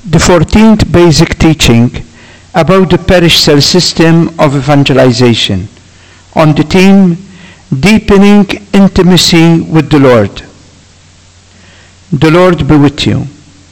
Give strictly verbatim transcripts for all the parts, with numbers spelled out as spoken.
the fourteenth basic teaching about the parish cell system of evangelization on the theme Deepening Intimacy with the Lord. The Lord be with you.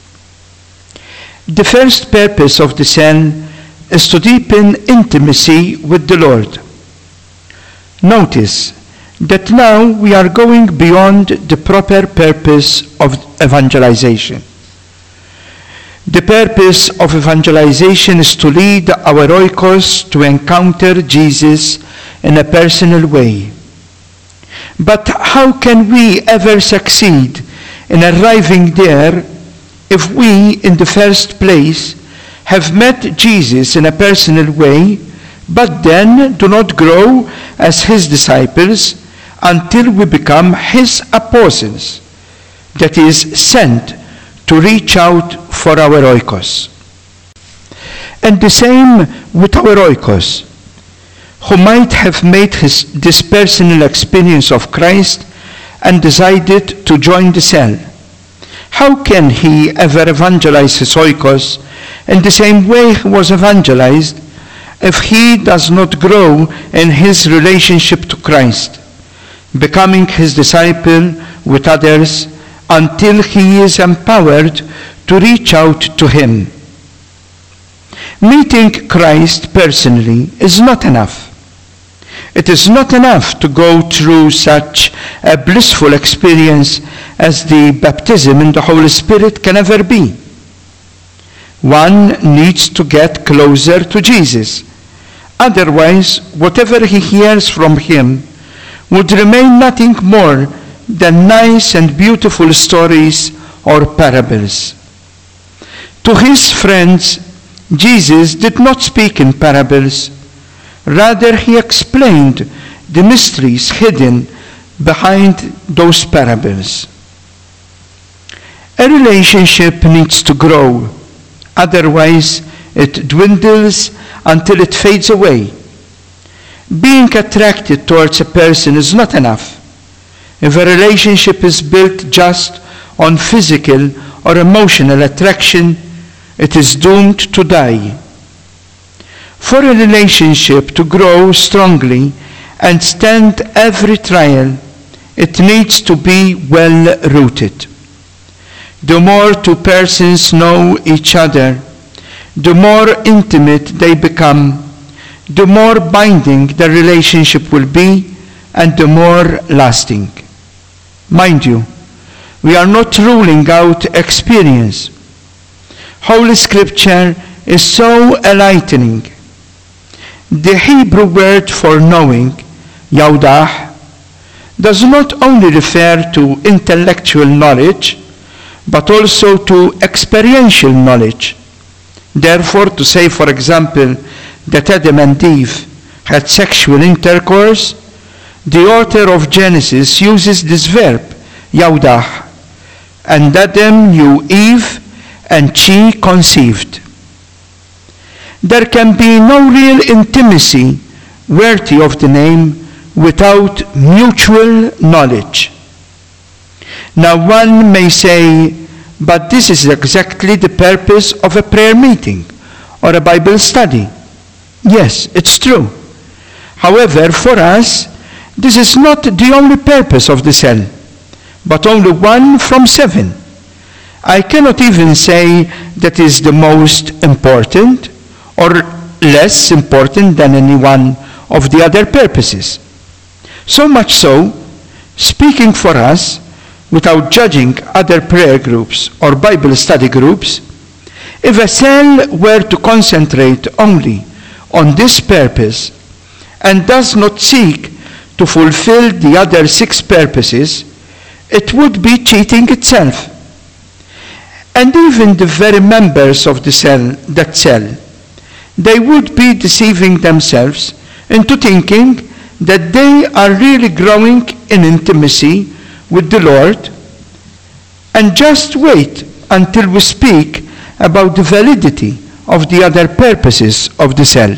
The first purpose of the cell is to deepen intimacy with the Lord. Notice that now we are going beyond the proper purpose of evangelization. The purpose of evangelization is to lead our oikos to encounter Jesus in a personal way. But how can we ever succeed in arriving there if we, in the first place, have met Jesus in a personal way, but then do not grow as his disciples until we become his apostles, that is, sent to reach out for our oikos? And the same with our oikos, who might have made his, this personal experience of Christ and decided to join the cell. How can he ever evangelize his oikos in the same way he was evangelized if he does not grow in his relationship to Christ, becoming his disciple with others until he is empowered to reach out to him? Meeting Christ personally is not enough. It is not enough to go through such a blissful experience as the baptism in the Holy Spirit can ever be. One needs to get closer to Jesus. Otherwise, whatever he hears from him would remain nothing more than nice and beautiful stories or parables. To his friends, Jesus did not speak in parables. Rather, he explained the mysteries hidden behind those parables. A relationship needs to grow. Otherwise, it dwindles until it fades away. Being attracted towards a person is not enough. If a relationship is built just on physical or emotional attraction, it is doomed to die. For a relationship to grow strongly and stand every trial, it needs to be well rooted. The more two persons know each other, the more intimate they become, the more binding the relationship will be, and the more lasting. Mind you, we are not ruling out experience. Holy Scripture is so enlightening. The Hebrew word for knowing, yaudah, does not only refer to intellectual knowledge, but also to experiential knowledge. Therefore, to say, for example, that Adam and Eve had sexual intercourse, the author of Genesis uses this verb, yaudah, and Adam knew Eve, and she conceived. There can be no real intimacy worthy of the name without mutual knowledge. Now one may say, but this is exactly the purpose of a prayer meeting or a Bible study. Yes, it's true. However, for us, this is not the only purpose of the cell, but only one from seven. I cannot even say that is the most important or less important than any one of the other purposes. So much so, speaking for us, without judging other prayer groups or Bible study groups, if a cell were to concentrate only on this purpose and does not seek to fulfill the other six purposes, it would be cheating itself. And even the very members of the cell, that cell, they would be deceiving themselves into thinking that they are really growing in intimacy with the Lord, and just wait until we speak about the validity of the other purposes of the cell.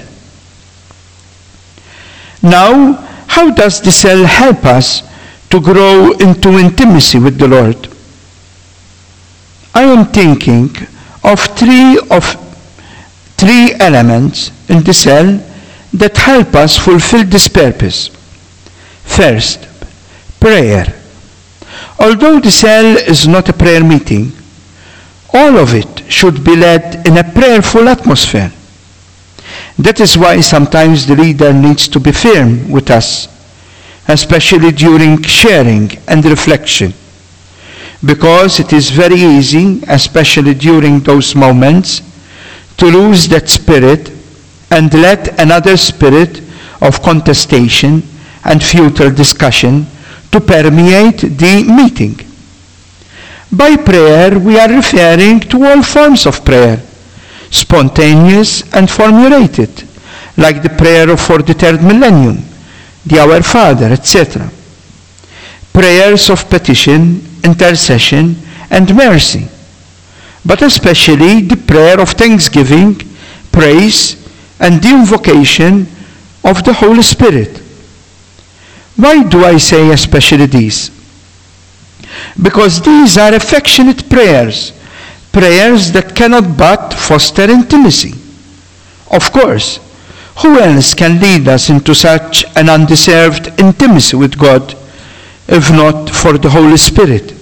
Now, how does the cell help us to grow into intimacy with the Lord? I am thinking of three of three elements in the cell that help us fulfill this purpose. First, prayer. Although the cell is not a prayer meeting, all of it should be led in a prayerful atmosphere. That is why sometimes the leader needs to be firm with us, especially during sharing and reflection, because it is very easy, especially during those moments, to lose that spirit and let another spirit of contestation and futile discussion to permeate the meeting. By prayer, we are referring to all forms of prayer, spontaneous and formulated, like the prayer for the third millennium, the Our Father, et cetera. Prayers of petition, intercession, and mercy, but especially the prayer of thanksgiving, praise, and the invocation of the Holy Spirit. Why do I say especially these? Because these are affectionate prayers, prayers that cannot but foster intimacy. Of course, who else can lead us into such an undeserved intimacy with God, if not for the Holy Spirit?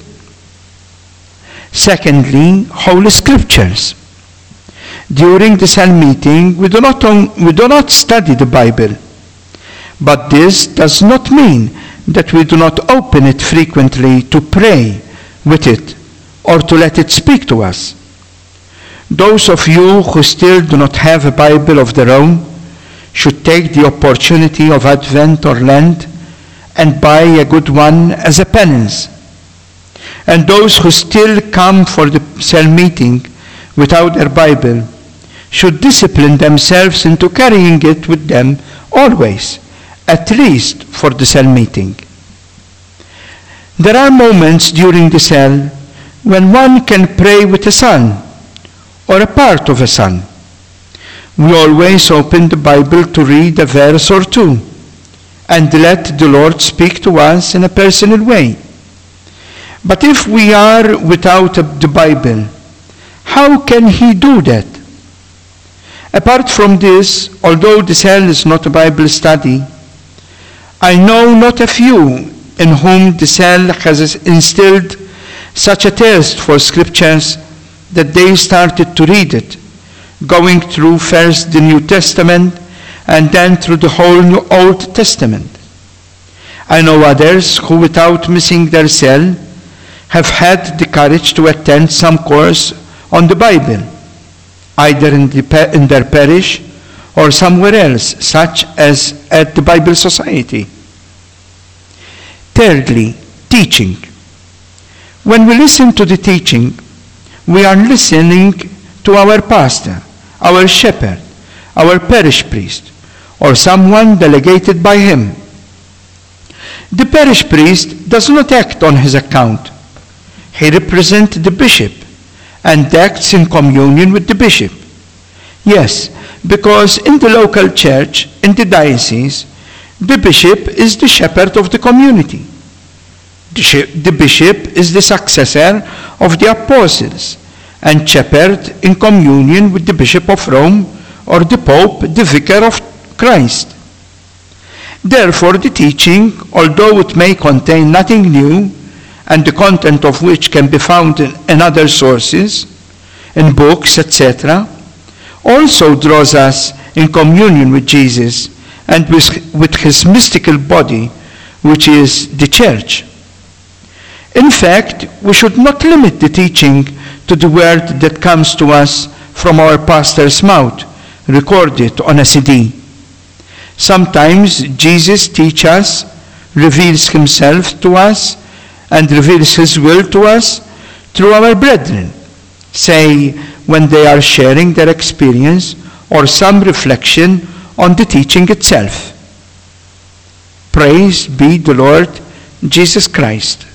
Secondly, Holy Scriptures. During the cell meeting, we do not, on, we do not study the Bible, but this does not mean that we do not open it frequently to pray with it or to let it speak to us. Those of you who still do not have a Bible of their own should take the opportunity of Advent or Lent and buy a good one as a penance. And those who still come for the cell meeting without their Bible should discipline themselves into carrying it with them always, at least for the cell meeting. There are moments during the cell when one can pray with a son or a part of a son. We always open the Bible to read a verse or two and let the Lord speak to us in a personal way. But if we are without the Bible, how can He do that? Apart from this, although the cell is not a Bible study, I know not a few in whom the cell has instilled such a thirst for scriptures that they started to read it, going through first the New Testament and then through the whole New Old Testament. I know others who, without missing their cell, have had the courage to attend some course on the Bible, either in, the, in their parish or somewhere else, such as at the Bible Society. Thirdly, teaching. When we listen to the teaching, we are listening to our pastor, our shepherd, our parish priest, or someone delegated by him. The parish priest does not act on his account. He represents the bishop and acts in communion with the bishop. Yes, because in the local church, in the diocese, the bishop is the shepherd of the community. The bishop is the successor of the apostles and shepherd in communion with the Bishop of Rome or the Pope, the Vicar of Christ. Therefore, the teaching, although it may contain nothing new, and the content of which can be found in, in other sources, in books, et cetera, also draws us in communion with Jesus and with, with his mystical body, which is the church. In fact, we should not limit the teaching to the word that comes to us from our pastor's mouth, recorded on a C D. Sometimes Jesus teaches us, reveals himself to us, and reveals his will to us through our brethren, say when they are sharing their experience or some reflection on the teaching itself. Praise be the Lord Jesus Christ.